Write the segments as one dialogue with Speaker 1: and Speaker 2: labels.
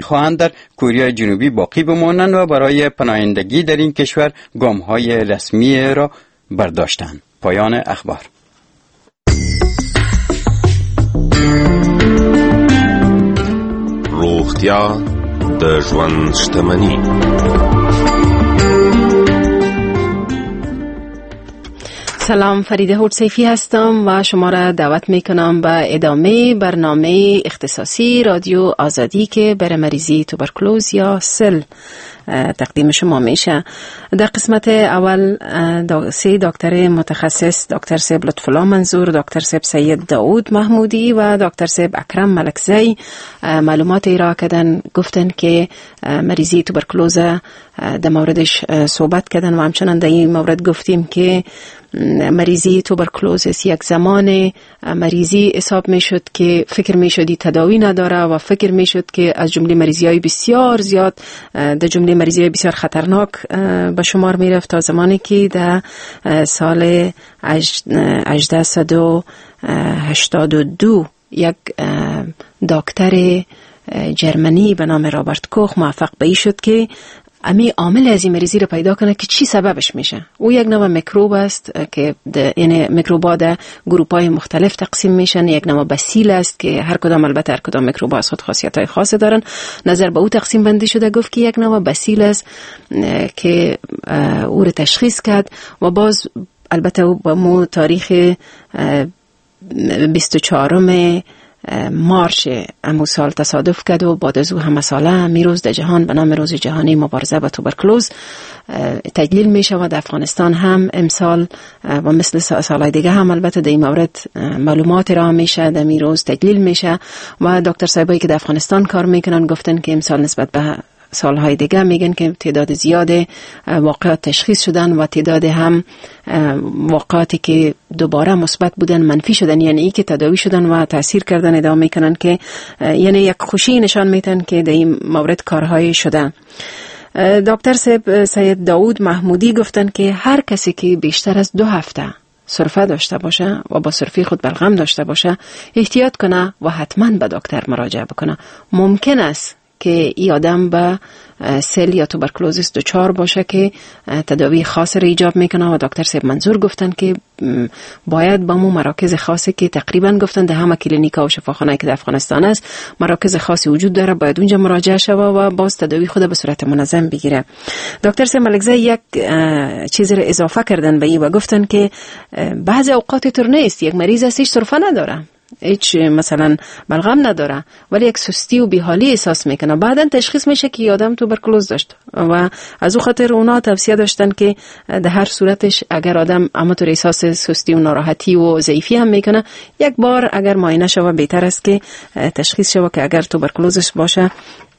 Speaker 1: می‌خواهند در کره جنوبی باقی بمانند و برای پناهندگی در این کشور گام‌های رسمی را برداشتند. پایان اخبار.
Speaker 2: روغتیا د ژوند شتمني.
Speaker 3: سلام، فریده هورسیفی هستم و شما را دعوت میکنم به ادامه برنامه اختصاصی رادیو آزادی که برای مریضی توبرکلوز یا سل تقدیم شما میشه. در قسمت اول سه دکتر متخصص، دکتر صاحب لطفالله منظور، دکتر صاحب سید داود محمودی و دکتر صاحب اکرم ملکزی معلومات ارائه کردن، گفتن که مریضی توبرکلوز در موردش صحبت کردن و همچنان در این مورد گفتیم که مریضی توبرکلوز یک زمان مریضی حساب میشد که فکر میشدی تداوی نداره و فکر میشد که از جمله مریضی‌های بسیار زیاد در جمله مریضی‌های بسیار خطرناک به شمار میرفت تا زمانی که در سال 1882 یک دکتر جرمنی به نام رابرت کوخ موفق به این شد که امی عامل از این مریضی رو پیدا کنه که چی سببش میشه. او یک نوع میکروب است که یعنی میکروب‌ها در گروه‌های مختلف تقسیم میشن. یک نوع بسیل است که هر کدام البته هر کدام میکروب از خود خاصیت‌های خاصی دارن. نظر به او تقسیم بندی شده، گفت که یک نوع بسیل است که او رو تشخیص کرد و باز البته او با مو تاریخ 24 مارچ امو سال تصادف کرد و بعد از او همه ساله می روز در جهان به نام روز جهانی مبارزه با توبرکلوز تجلیل می شود. در افغانستان هم امسال و مثل سالهای دیگه هم البته در این مورد معلومات را میشه، در می روز تجلیل میشه و دکتر صاحبایی که در افغانستان کار میکنن گفتن که امسال نسبت به سالهای دیگه میگن که تعداد زیاد واقعات تشخیص شدن و تعداد هم واقعاتی که دوباره مثبت بودن منفی شدن، یعنی ای که تداوی شدن و تاثیر کردن ادامه میکنن که یعنی یک خوشی نشان میتن که در این مورد کارهای شدن. دکتر صاحب سید داود محمودی گفتن که هر کسی که بیشتر از 2 هفته سرفه داشته باشه و با سرفه خود بلغم داشته باشه احتیاط کنه و حتما به دکتر مراجعه بکنه. ممکن است که این آدم به سل یا توبرکلوزیس دچار باشه که تداوی خاص را ایجاب میکنه و دکتر صاحب منظور گفتن که باید با مو مراکز خاصی که تقریبا گفتن ده همه کلینیکا و شفاخانه که در افغانستان است مراکز خاصی وجود داره، باید اونجا مراجعه شوه و باز تداوی خود به صورت منظم بگیره. دکتر صاحب ملکزی یک چیزی را اضافه کردن به این و گفتن که بعضی اوقات طور نیست یک مریض هستش سرفه نداره، هیچ مثلا بلغم نداره ولی یک سستی و بیحالی احساس میکنه، بعداً تشخیص میشه که آدم توبرکلوز داشت و از او خاطر اونا توصیه داشتن که در هر صورتش اگر آدم همونطور احساس سستی و ناراحتی و ضعیفی هم میکنه یک بار اگر معاینه شوه بهتر است که تشخیص شوه که اگر توبرکلوزش باشه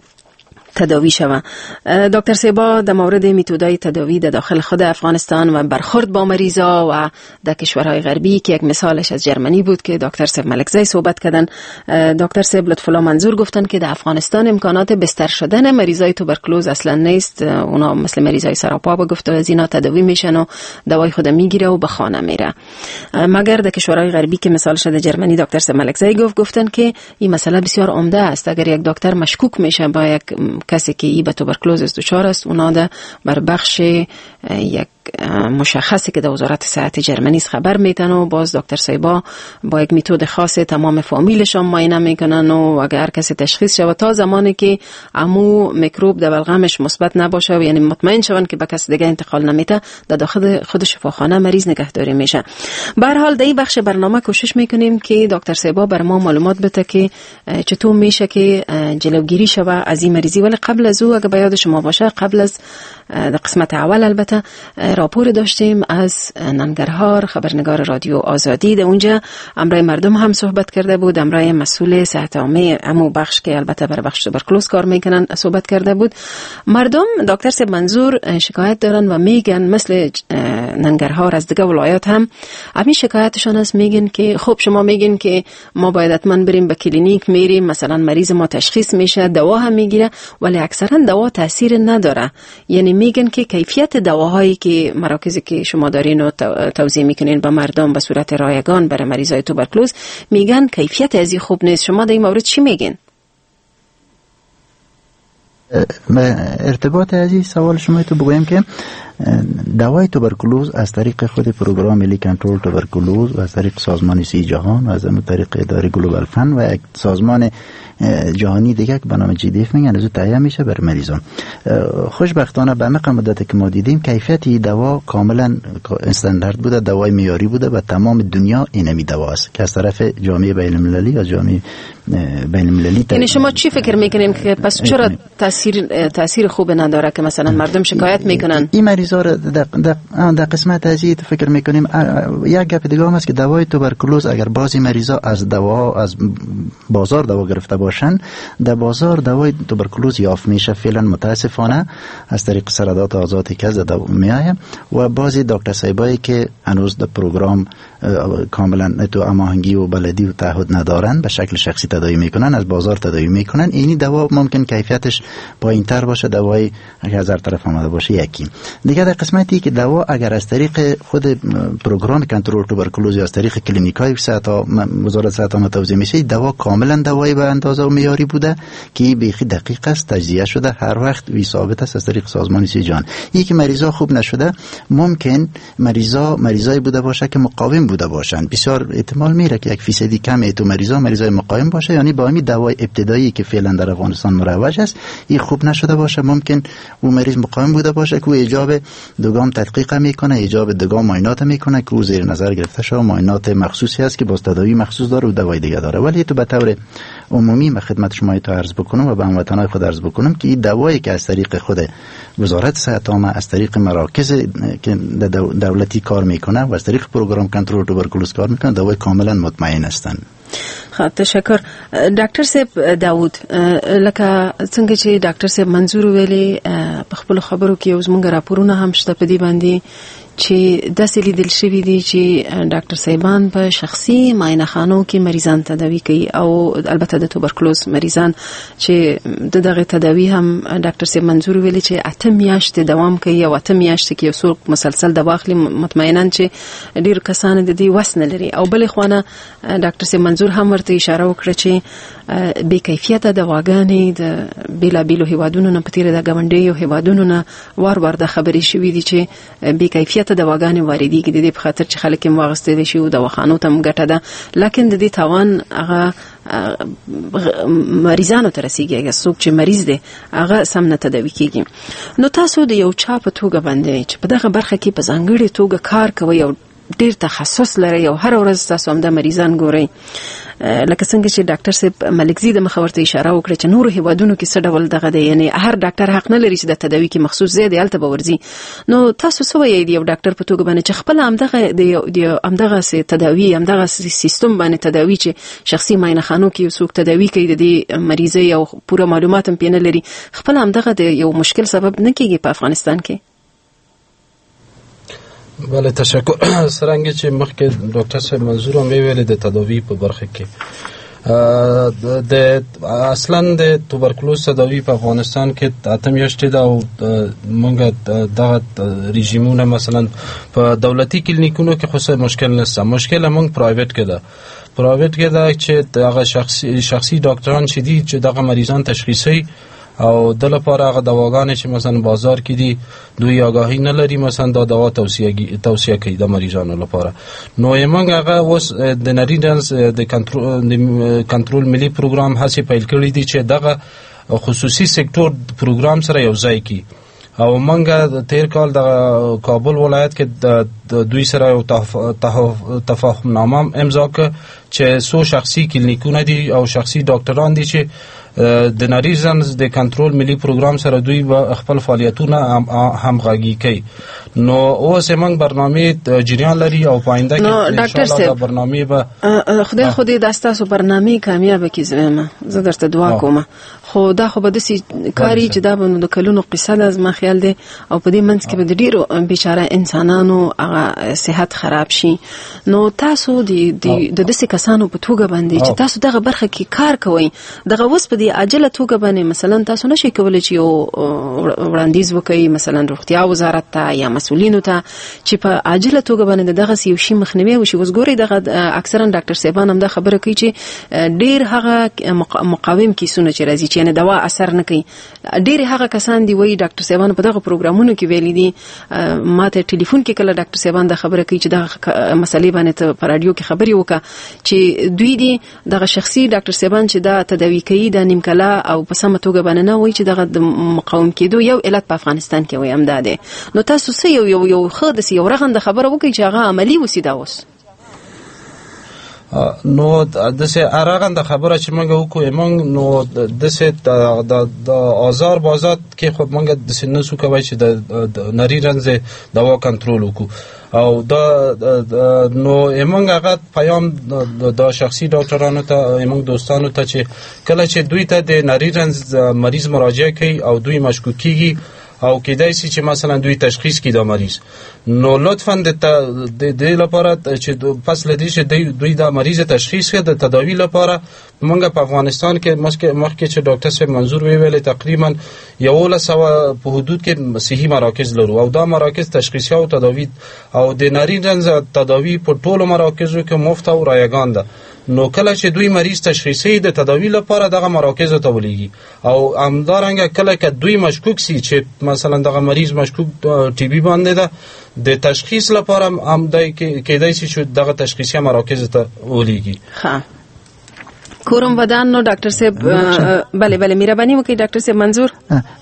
Speaker 3: تداوی شوه. دکتر سیبا در مورد میتودهای تداوی در داخل خود افغانستان و برخورد با مریضا و در کشورهای غربی که یک مثالش از جرمنی بود که دکتر سیب ملکزی صحبت کردن، دکتر سیب لطفالله منظور گفتن که در افغانستان امکانات بستر شدن مریضای توبرکلوز اصلا نیست. اونا مثل مریضای سراپا با گفت از اینا تداوی میشن و دوای خود میگیره و به خانه میره، مگر در کشورهای غربی که مثالش در جرمنی دکتر سیب ملکزی گفتن که این مسئله بسیار عمده است. اگر یک دکتر مشکوک میشه با یک کسی که ای به توبرکلوز دچار است، اونا ده بر بخش یک مشخصی که در وزارت صحت جرمنی خبر میتن و باز دکتر سیبا با یک میتود خاص تمام فامیلشان معاینه میکنن و اگر کسی تشخیص شود تا زمانی که امو میکروب در بلغمش مثبت نباشه و یعنی مطمئن شون که به کسی دیگه انتقال نمیده در داخل خود شفاخانه مریض نگهداری میشه. به هر حال در این بخش برنامه کوشش میکنیم که دکتر سیبا بر ما معلومات بده که چطور میشه که جلوگیری شود از این مریضی. ولی قبل از او اگه به یاد شما باشه قبل از در قسمت اول البته راپور داشتیم از ننگرهار، خبرنگار رادیو آزادی. در اونجا امرای مردم هم صحبت کرده بود، امرای مسئول صحت عامه امو بخش که البته بر بخش توبرکلوز کار میکنن صحبت کرده بود. مردم دکتر صاحب منظور شکایت دارن و میگن مثل ننگرهار از دیگه ولایات هم همین شکایتشون است، میگن که خب شما میگن که ما باید حتما بریم به کلینیک، میریم مثلا مریض ما تشخیص میشه دوا هم میگیره ولی اکثرا دوا تاثیر نداره. یعنی میگن که کیفیت دواهایی که مراکزی که شما دارین و توزیع میکنین به مردم به صورت رایگان برای مریضای توبرکلوز میگن کیفیت ازی خوب نیست. شما در این مورد چی میگین؟
Speaker 4: ارتباط عزیز سوال شما تو بگویم که دوای توبرکلوز از طریق خود پروگرام ملی کنترل توبرکلوز و از طریق سازمان صحت جهان و از طریق اداره گلوبال فند و یک سازمان جهانی دیگه که به نام GDF میگن از تهیه میشه بر مریضان. خوشبختانه به مقدار مدتی که ما دیدیم کیفیت دوا کاملا استاندارد بوده، دوای معیاری بوده و تمام دنیا اینمی دوا است که از طرف جامعه بین المللی یا جامعه بین المللی.
Speaker 3: یعنی شما چی فکر میکنین که پس چرا تاثیر خوب نداره که مثلا مردم شکایت میکنن؟
Speaker 4: این مریضا در قسمت ازی فکر میکنیم یک گپ دیگه هم است که دوای توبرکلوز اگر بعضی مریضا از بازار دوا گرفته باشن، در بازار دوای توبرکلوز یافت میشه فعلا متاسفانه از طریق سردات آزادی که از دوا میآید و بعضی دکتر صاحبایی که هنوز در پروگرام کاملا تو هماهنگی و بلدی و تعهد ندارن به شکل شخصی تداوی میکنن، از بازار تداوی میکنن. اینی دوا ممکن کیفیتش پایینتر باشه، دوای اگر از هر طرف آمده باشه یکی دیگه. در قسمتی که دوا اگر از طریق خود پروگرام کنترل توبرکلوز یا از طریق کلینیکای وزارت صحت عامه توزیع میشه، دوا کاملا دوای به اندازه و معیاری بوده که بیخی دقیق است، تجزیه شده، هر وقت ثابت است از طریق سازمان صحت جهان. یکی مریضا خوب نشده ممکن مریضای بوده باشه که مقاوم بوده باشن، بسیار احتمال میره که 1% کم تو مریضای مقاوم باشه، یعنی با همین دوای ابتدایی که فعلا در افغانستان مروج است این خوب نشده باشه، ممکن اون مریض مقاوم بوده باشه که ایجاب دوگام تدقیق میکنه، ایجاب دوگام معاینات میکنه که او زیر نظر گرفته شده، معاینات مخصوصی است که باز تداوی مخصوص داره و دوای دیگه داره. ولی تو به طور عمومی من خدمت شما تو عرض بکنم و به هموطنان خود عرض بکنم که این دوایی که از طریق خود وزارت صحت عامه از طریق مراکز که دولتی کار میکنه و از طریق پروگرام کنترل توبرکلوز کار میکنه، دوای کاملا مطمئن هستند.
Speaker 3: خب تشکر. ډاکټر صاحب داود، لکه څنګه چې ډاکټر صاحب منظور ویلي په خپل خبرو کې اوس موږ راپورونه هم شته په دې باندې چې داسې لیدل شوي دي چې ډاکټر صاحبان په شخصي معاینه خانو کې مریضان تداوي کوي او البته د توبرکلوز مریضان چې دغه تداوي هم ډاکټر صاحب منظور ویلي چې 8 میاشتې دوام کوي او 8 میاشتې کې یو څوک مسلسل دوا اخلي، مطمئناً چې ډیر کسان د دې وس نه لري. او بلې خوانه ډاکټر صاحب منظور هم ورته اشاره وکړه چې بې کیفیته دواګانې د بیلابیلو هیوادونو نه په تیره د ګاونډیو هیوادونو نه وار د خبرې شوي دي چې بې کیفیته دواګانې واردېږي د دې په خاطر چې خلک یې واغستلی شي او دواخانو ته هم ګټه ده، لکن د دې تاوان هغه مریضانو ته رسیږي. اگر څوک چې مریض دی هغه سم نه تداوي کیږي. نو تاسو د یو چا په توګه باندې چې په دغه برخه کې په ځانګړې توګه کار کوئ او ډیر تخصص لري او هر ورځ تاسو هم د مریضان ګورئ، لکه څنګه چې ډاکټر صاحب ملکزي د مخاورته اشاره وکړه چې نور هیوادونو کې څه ډول دغه دی، یعنی هر ډاکټر حق نه لري چې د تداوی کې مخصوص ځای دی هلته به ورځي. نو تاسو څه وایئ د یو ډاکټر په توګه باندې چې خپل همدغه تداوی همدغه سیستم باندې تداوی چې شخصي معاینه خانو کې یو څوک تداوی کوي د دې مریضۍ او پوره معلومات هم پې نه لري، خپل همدغه د یو مشکل سبب نه کیږي په افغانستان کې؟
Speaker 5: بله تشکر. څرنګه چې مخکې ډاکټر صاحب منظور هم ویل د تداوی په برخه کې د اصلا د توبرکلوز تداوی په افغانستان کې 8 میاشتې ده او موږ دغه رژیمونه مثلا په دولتي کلینیکونو کې خو مشکل نشته، مشکل موږ پرایویت کې ده چې دغه شخصي ډاکټران چې دي چې دغه مریضان تشخیصي او د لپاره هغه دواګانې چې مثلا بازار کې دي دوی آگاهی نه لري مثلا دا دوا توصیه کوي د مریضانو لپاره. نو موږ هغه اوس د نریډنس د کنټرول ملي پروګرام هڅې پیل کړې دي چې دغه خصوصي سکتور پروګرام سره یو ځای کی او موږ تیر کال د کابل ولایت کې د دوی سره یو تفاهم نامه امضا کړ چې سو شخصي کلینیکونه دي او شخصي ډاکټران دي چې د نریزنز د کنټرول ملي پروګرام سره دوی به خپل فعالیتونه همغږي کوي. نو اوس موږ برنامه جریان لري او پاینده کې ان شاء الله دا برنامه به
Speaker 3: خدای داستاسو برنامه کامیاب کی زما زه درته دعا کوم. خو دا خو به دسی کاری چې دا د کلونو قصه ده زما خیال دی او په دې منځ کې به د ډیرو بیچاره انسانانو هغه صحت خراب شي. نو تاسو د دسی کسانو په توګه باندې چې تاسو دغه برخه کې کار کوئ دغه وس په دې عاجله توګه باندې مثلا تاسو نشئ کولای چې یو وړاندیز وکړئ مثلا روغتیا وزارت ته یا مسؤلینو ته چې په عاجله توګه باندې دغه یو شی مخنیوي وشي. اوس ګورئ دغه اکثرا ډاکټر صاحبان هم دا خبره کوي چې ډیر هغه مقاوم کیسونه چې راځي چې چې نه دوا اثر نه کوي. ډېر هغه کسان دی وایي ډاکټر صاحبان په دغه پروګرامونو کې ویلي دي، ماته ټلیفون کې کله ډاکټر صاحبان د خبره کوي چې دغه مسلې باندې ته په رادیو کې خبري وکړه چې دوی دي دغه شخصي ډاکټر صاحبان چې دا تداوی کوي د نیمکلا او په سمه توګه باندې نه وایي چې دغه د مقاوم کېدو یو علت په افغانستان کې وایي هم ده. نو تاسو څه یو ښه داسې یو رغنده خبره وکړئ چې هغه عملي وسي دا اوس.
Speaker 5: نو دسه ارغند خبره چې موږ وکړو موږ نو دسه د آزار بازار کې خو موږ دسه نسو کوي چې د نری رنځ دوا کنټرول وکړو او دا نو موږ هغه پیام د شخصي ډاکټرانو ته موږ دوستانو ته چې کله چې دوی ته د نری رنځ مریض مراجعه کوي او دوی مشکوک کیږي او کېدای شي چې مثلا دوی تشخیص کړي دا مریض، نو لطفا د لپاره چې پس لدی چې دوی دا مریض تشخیص کړي د تداوی لپاره موږ په افغانستان کې مخکې چې ډاکټر صاحب منظور ویل تقریبا 1100 په حدود کې صحي مراکز لرو او دا مراکز تشخیصي او تداوی او د نری رنځ تداوی په ټولو مراکزو کې مفت او رایگان ده. نو کله چې دوی مریض تشخیصي د تداوی لپاره دغه مراکز ته ولېږي او همدارنګه کله چې دوی مشکوک سي چې مثلا دغه مریض مشکوک ټي بي باندې ده د تشخیص لپاره هم دای کېدای شي چې دغه تشخیصي مراکز ته ولېږي.
Speaker 3: ها کورم ودان نو ډاکټر صاحب بله مهرباني وکړئ ډاکټر صاحب منظور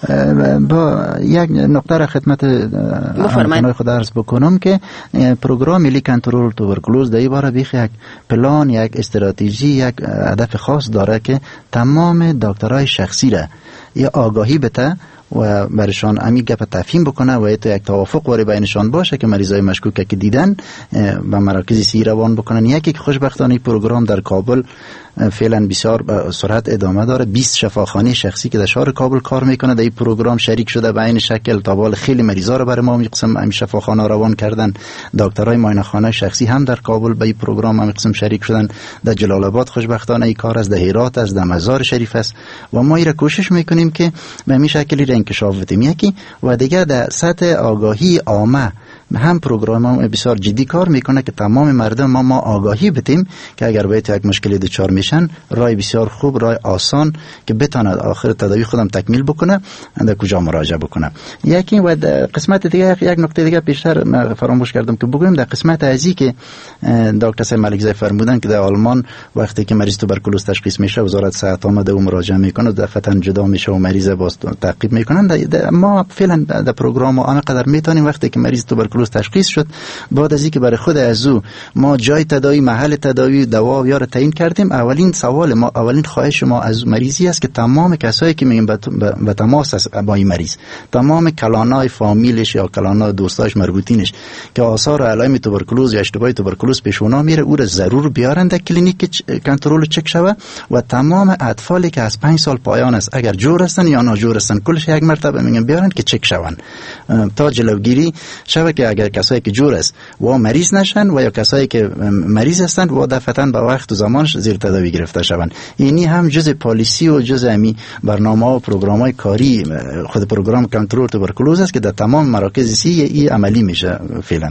Speaker 4: با یک نقطه را خدمت همکاران خود عرض بکنم که پروگرام ملی کنترل توبرکلوز در این باره بیخ یک پلان، یک استراتژی، یک هدف خاص داره که تمام دکترای شخصی را یا آگاهی بده و برشان امی گپ تفهیم بکنه و ایتو یک توافق واری بینشان باشه که مریضای مشکوکه که دیدن به مراکز صحی روان بکنن. یکی که خوشبختانه پروگرام در کابل فعلا بسیار به سرعت ادامه داره. 20 شفاخانه شخصی که در شهر کابل کار میکنه در این پروگرام شریک شده به این شکل تا بال خیلی مریضا رو برای ما میقسم این شفاخانه روان کردن. دکترای معاینه خانه شخصی هم در کابل به این پروگرام هم قسم شریک شدن. در جلال آباد خوشبختانه این کار از در هرات است، در مزار شریف است و ما این کوشش میکنیم که به این شکلی انکشاف بدیم. یکی و دیگه در سطح آگاهی عامه هم پروگرام هم بسیار جدی کار میکنه که تمام مردم ما آگاهی بدیم که اگر باید یک مشکلی دچار میشن راه بسیار خوب، راه آسان که بتونه آخر تداوی خودم تکمیل بکنه در کجا مراجعه بکنه. یکی و قسمت دیگه یک نکته دیگه پیشتر فراموش کردم که بگویم در قسمت ازی که دکتر صاحب ملکزی فرمودن که در آلمان وقتی که مریض توبرکلوز تشخیص میشه وزارت صحت آمده و مراجعه میکنه دفعتا جدا میشه و مریض باز تعقیب میکنن. ما فعلا در پروگرام همه قدر میتونیم وقتی که مریض توبرکلوز تشخیص شد بعد از اینکه برای خود ازو ما جای تداوی، محل تداوی، دوا و یار تعیین کردیم، اولین سوال ما، اولین خواهش ما از مریضی است که تمام کسایی که میگن به تماس است با این مریض، تمام کلانای فامیلش یا کلانای دوستاش مربوطینش که آثار علائم توبرکلوز یا اشتباه توبرکلوز پیش اونا میره او را ضرور بیارن در کلینیک کنترل چک شوه و تمام اطفالی که از 5 سال پایان است اگر جور هستن یا ناجور هستن کلش یک مرتبه میگن بیارن که چک شون تا جلوگیری شوه که اگر کسایی که جور است و مریض نشن و یا کسایی که مریض هستند و دفعتاً به وقت و زمانش زیر تداوی گرفته شوند. اینی هم جزء پالیسی و جزء امی برنامه و پروگرام‌های کاری خود پروگرام کنترل توبرکلوز است که در تمام مراکز صحی عملی میشه فعلا.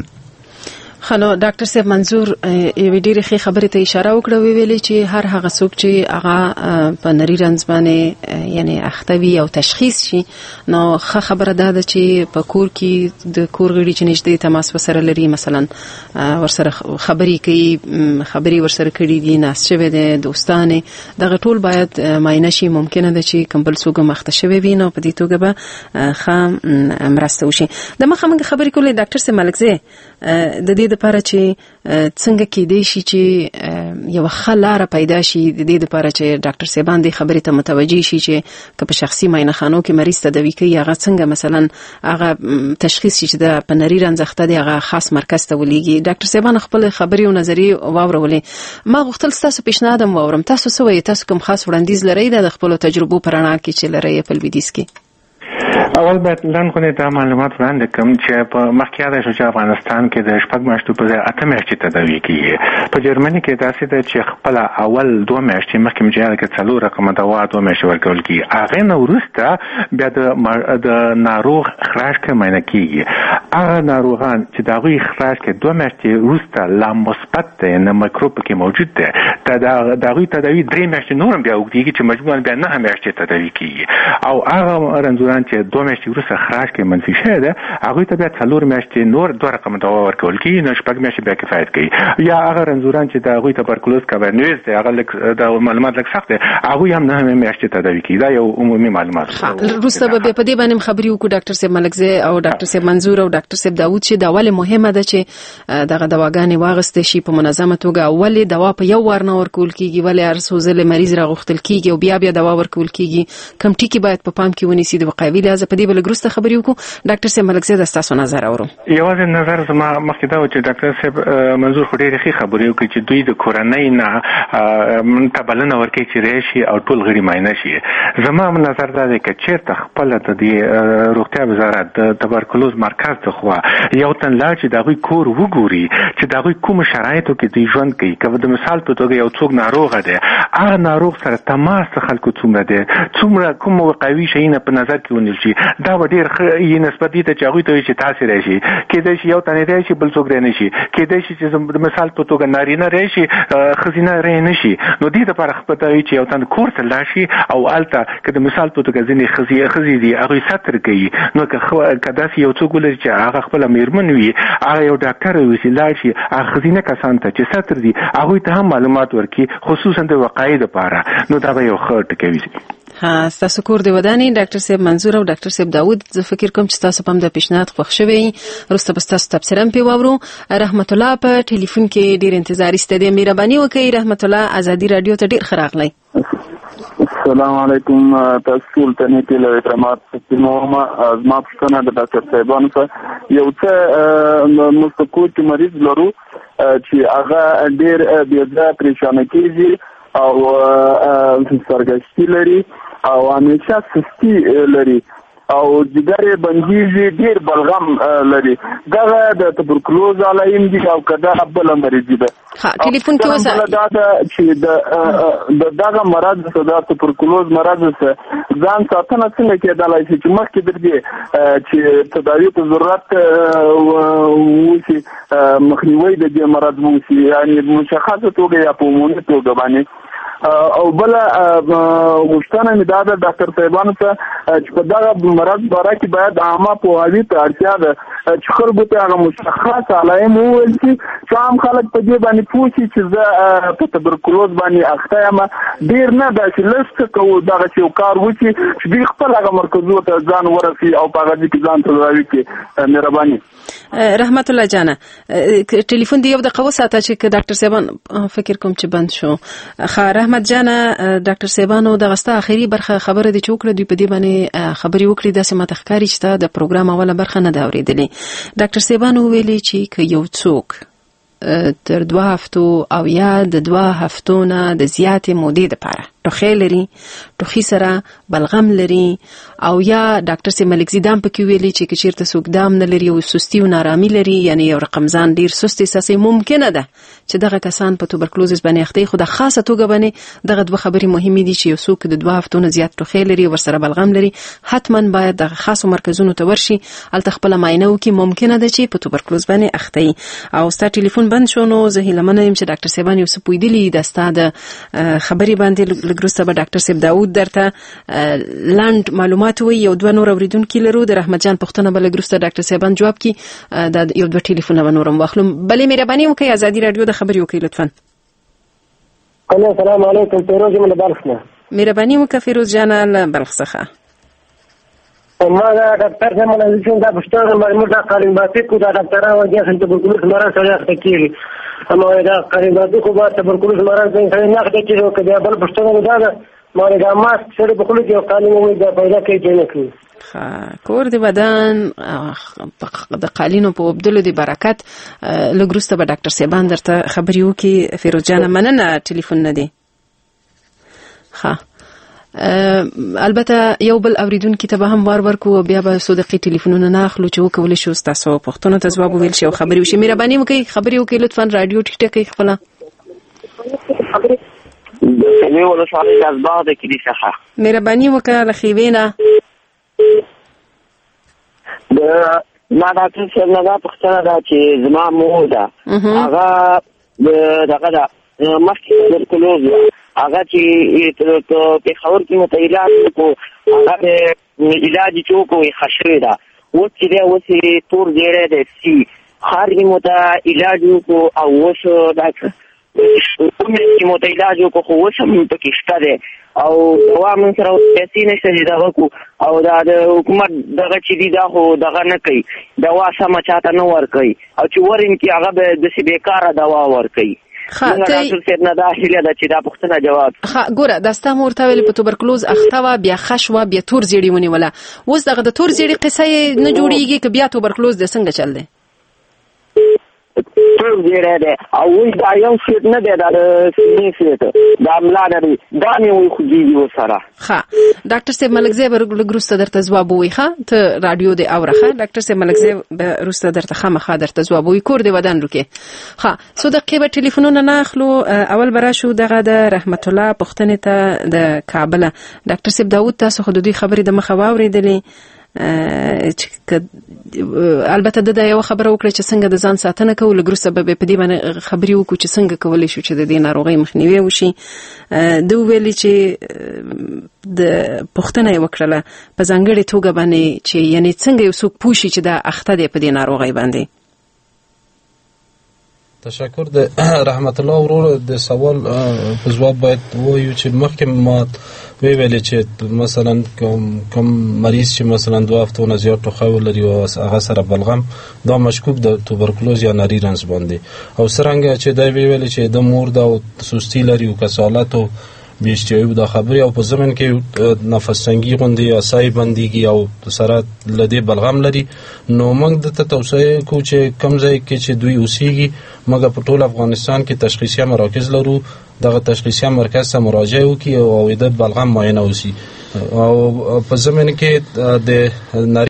Speaker 3: خنو ډاکټر صاحب منظور یو ډیره ښه خبره ته اشاره وکړه، ویلې چې هر هغه څوک چې هغه په نری رنځ باندې یعنی اختوي او تشخیص شي نو ښه خبره ده چې په کور کې د کور غړي چې نږدې تماس وسره لري مثلا ورسره خبرې کوي، خبرې ورسره کړي دي، ناس شوی دي، دوستانه دغه ټول باید معاینه شي. ممکنه ده چې کوم بل څوک مخته شوی وي نو په دې توګه به ښه مرسته وشي. د مخه موږ خبرې کولې ډاکټر صاحب ملکزی د دې لپاره چې څنګه کېدای شي چې یو ښه لاره پیدا شي د دې لپاره چې ډاکټر صاحبان دې خبرې ته متوجي شي چې که په شخصي معاینه خانو کې مریض تداوي کوي هغه څنګه مثلا هغه تشخیص شي چې د په نری رنځ اخته دی هغه خاص مرکز ته ولېږي. ډاکټر صاحبان خپل خبرې او نظریې واورولې. ما غوښتل تاسو پیشنهاد واورم، تاسو څه وایي؟ تاسو کوم خاص وړاندیز لرئ د خپل تجربو پرانا کې چې لرئ په لویدیځ کې؟
Speaker 6: اول باید لاندې دا معلومات وړاندې کوم چې په مخکې یاد شو چې افغانستان کې د شپږ میاشتو په ځای 8 میاشتې تداوي کیږي. په جرمني کې داسې ده چې خپل اول 2 میاشتې مخکې مجاهد کې 4 رقم دوا 2 میاشتې ورکول کیږي. هغه نو وروسته بیا د ناروغ خراش کې مینه کیږي. هغه ناروغان چې دا غوي خراش کې 2 میاشتې وروسته لا مثبت ده نه میکروب کې موجود ده دا غوي تداوي 3 میاشتې نورم بیا وکړي چې مجموعاً بیا 9 میاشتې تداوي کیږي. او هغه رنځوران چې 2 میاشتې وروسته خراش کې منفي شوی ده هغه ته بیا 4 میاشتې نور 2 رقم دوا ورکول کیږي نو شپږ میاشتې بیا کفایت کوي. یا هغه رنځوران چې دا غوي تبرکلوز کابرنویز ده هغه د معلومات لږ سخت ده هغه هم 9 میاشتې تداوی کیږي. دا یو عمومي معلومات.
Speaker 3: روسته به په دې باندې خبري وکړو ډاکټر صاحب ملکزی او ډاکټر صاحب منظور او ډاکټر صاحب داوود چې دا ولې مهمه ده چې دغه دواګانې واغسته شي په منظمه توګه. ولې دوا په یو ور نه ورکول کیږي ولې ارسوزل مریض راغختل کیږي او بیا دوا ورکول کیږي کم ټکی باید په پام کې ونیسي د وقایوي لحاظ په دې بل ګروسته خبري وکړو. ډاکټر صاحب ملکزی د تاسو نظر اورم.
Speaker 6: یوازې نظر زما مخکې دا و چې ډاکټر صاحب منظور خو ډېرې ښې خبرې وکړي چې دوی د کورنۍ نه تبلنه ورکړي چې راشي او ټول غړي معاینه شي. زما نظر دا دی چې چیرته خپل د دې روغتیا وزارت د تبرکلوز مرکز ته خو یو تن لا چې دغه کور وګوري چې دغه کوم شرایطو کې دی ژوند کوي. که د مثال په توګه یو څوک ناروغ دی هغه ناروغ سره تماس خلکو څومره دی څومره کوم وقایوي شیونه په نظر کې ونیول شي دا ډېر ښه نسبت دي چې هغه ته چې تاسو راشي کېدای شي یو تن راشي بل څوک رانه شي کېدای شي چې د مثال په توګه نارینه راشي خزینه رانه شي. نو دې لپاره خپل چې یو تن کور ته لاشي او الته که د مثال په توګه ځینې خزي دي هغه ستر کوي. نو که داسې یو څوک ولري چې هغه خپل میرمن وي هغه یو ډاکټر وسیله شي هغه خزینه کسان ته چې ستر دي هغه ته هم معلومات ورکړي خصوصا د وقایع لپاره. نو دا به یو ښه ټکی وي.
Speaker 3: ها تاسو کور دی ودانې ډاکټر صاحب منظور او ډاکټر صاحب داوود زه فکر کوم چې تاسو په د پیشنهاد خوښ شوي وروسته به تاسو تبصره هم پیوورو. رحمت الله په ټلیفون کې ډیر انتظار ایستدي. مهرباني وکړئ رحمت الله ازادي رادیو ته ډیر خراغلی.
Speaker 7: السلام علیکم تاسو ته نه کېله احترامات سپینوما از ما پښتنه د ډاکټر صاحبانو څخه یو څه مستقود مریض لرو چې هغه ډیر بېځایه پریشانه کیږي او سرګشتي لري او همیشه سستی لري او جګر بندیږي ډیر بلغم لري. دا د تبرکلوز علایم دي او کدا بل مریض دي.
Speaker 3: ها ټلیفون کې وسه
Speaker 7: دا چې د دغه مرض د تبرکلوز مرض څخه ځان ساتنه څنګه کېدلای شي چې مخکې درځي چې تداوی ته ضرورت وشي مخنیوي د دې مرض وشي یعنی مشخصه توګه یا په عمومي توګه باندې. او بل غوښتنه مې دا د ډاکټر صاحبانو ته چې په دغه مرض باره کې باید عامه پوهاوي ته اړتیا ده چې خلکو ته هغه مشخص علایم وویل شي چې عام خلک په دې باندې پوه شي چې زه په تبرکلوز باندې اخته یم. ډېر نه دا چې لږ څه کوو دغه چې یو کار وکړي چې دوی خپل هغه مرکزونو ته ځان ورسي او په هغه کې ځان تداوي کړي. مهرباني.
Speaker 3: رحمت الله جانه ټلیفون دی یو دقیقه وساته چې ډاکټر صاحبان فکر کوم چې بند شو. رحمت جانه ډاکټر صاحبانو د غسته اخیری برخه خبره دي چې وکړه دوی په دې باندې خبري وکړي داسې ماته ښکاري چې د پروګرام اوله برخه نه دا اورېدلې. ډاکټر صاحبانو ویلي چې که یو څوک تر 2 هفتو او یا د 2 هفتو نه د زیاتې مودې دپاره ټوخی لري ټوخي سره بلغم لري او یا ډاکټر صاحب ملکزی دام پکې ویلي چې که چیرته څوک دام نه لري او سستی او نارامي لري یعنی یو رقم ځان ډیر سست احساسي ممکنه ده چې دغه کسان په توبرکلوزس باندې اخته خو د خاصه توګه باندې دغه دوه خبرې مهمه دي چې یو څوک د 2 هفتو نه زیات ټوخی لري او ورسره بلغم لري حتما باید د خاصو مرکزونو ته ورشي الته خپل معاینه وکړي ممکنه ده چې په توبرکلوز باندې اخته او ستاسو ټلیفون بند شو نو زه هیلمنه یم چې ډاکټر صاحبان یو څه پویدلی د ستاسو خبرې باندې لګروسته به ډاکټر صاحب داوود درته لاند معلومات وي یو دوه نور اوریدونکو لرو د رحمت جان پښتنه بل لګروسته ډاکټر صاحبان جواب کی د یو دوه ټلیفون ونورم واخلم بلې مهرباني وکړئ ازادي رادیو د خبري وکړئ لطفا.
Speaker 8: السلام علیکم فیروز من بلخ نه
Speaker 3: مهرباني وکړئ فیروز جان له بلخ څخه
Speaker 8: ما دا ډاکټر صاحب ملازم دا پښتنه مرموز دا قرینباتی کو دا ډاکټر او د تبرکلوز مرض سره اخته کیږي اما دا قرینباتی کو با تبرکلوز مرض څنګه نه اخته کیږي کله بل پښتنه دا ما دا ماسک سره په خلکو کې قانون وي دا پیدا کوي نه کوي.
Speaker 3: کور دی بدن د قالینو په وبدلو دی برکت لګروسته به ډاکټر صاحبان درته خبري وکي فیروز جان مننه ټلیفون نه دی. ها البته یو بل اوریدونکو ته به هم وار ورکو بیا به صدقې ټلیفونونه نه اخلو چې وکولای شو تاسو پوښتنو ته ځواب ویل شي او خبرې وشي. مهرباني وکړئ خبرې وکړئ لطفا رادیو ټیټ کړئ خپل.
Speaker 9: سمې ولسوالۍ کاسباغ د کلي څخه
Speaker 3: مهرباني وکړه له خیوې نه.
Speaker 9: ما ډاکټر صاحب نه دا پوښتنه ده چې زما مور ده هغه دغه ده مخکې تبرکلوز هغه چې په پېښور کې مو ته علاج وکړو هغه علاج چې وکړو یې ښه شوې ده. اوس چې دی اوس یې تور زیړی دی سي ښار کې مو ته علاج وکړو او اوس ډاکټر چې مو ته علاج وکړو خو اوس هم پکې شته دی او دوا موږ سره پیسې نشته چې دغه کړو او دا د حکومت دغه چې دي دا خو دغه نه کوي دوا سمه چاته نه ورکوي او چې وریم کې هغه به داسې بېکاره دوا ورکوي. ډاکټر صاحب نه دا هیله ده چې دا پوښتنه جواب.
Speaker 3: ګوره دا ستا مور ته ویل په توبرکلوز اخته وه بیا ښه شوه بیا تور زیړي ونیوله اوس دغه د تور زیړي قصه یې نه جوړېږي که بیا توبرکلوز دی څنګه چل دی؟
Speaker 9: تور زیړی دی او اوس دا یو سیټ نه دی دا د سینې سیټ دا ملا لري دا مې وایي خوږېږي ورسره.
Speaker 3: ښه ډاکټر صاحب ملکزی به لږ وروسته درته ځواب ووایي. ښه ته راډیو دې اوره. ښه ډاکټر صاحب ملکزی به وروسته درته خامخا درته ځواب ووایي. کور دې ودان روکې. ښه څو دقیقې به ټلیفونونه نه اخلو. اول به راشو دغه د رحمت الله پوښتنې ته د کابله. ډاکټر صاحب داود تاسو خو د دوی خبرې د مخه واورېدلې البته د یو خبره وکړه چې څنګه د ځان ساتنه کوو لږ وروسته به په دې باندې خبرې وکړو چې څنګه کولی شو چې د دې ناروغۍ مخنیوی وشي. ده وویلې چې د پوښتنه یې وکړله په ځانګړې توګه باندې چې یعنې څنګه یو څوک پوه شي چې دا اخته دی په دې ناروغۍ باندې.
Speaker 5: تشکر د رحمت الله ورور د سوال په ځواب باید وایو چې مخکې ما ویلې چې مثلا کوم مریض چې مثلا 2 هفتو نه زیات ټوخی ولري او هغه سره بلغم دا مشکوک د توبرکلوز یا نری رنځ باندې او څرنګه چې دا ویلې چې د مور د سستی لري او کسالت او بیشتیوي دا خبري او په زمن کې نفس تنګي غوندي یا سای بنديږي او سره لدی بلغم لري نو موږ د توصيه کو چې کم ځای کې چې دوی اوسېږي موږ په ټول افغانستان کې تشخیصي مراکز لرو دغه تشخیصي مرکز ته مراجعه وکړي او د بلغم معاینه وشي او په زمن کې د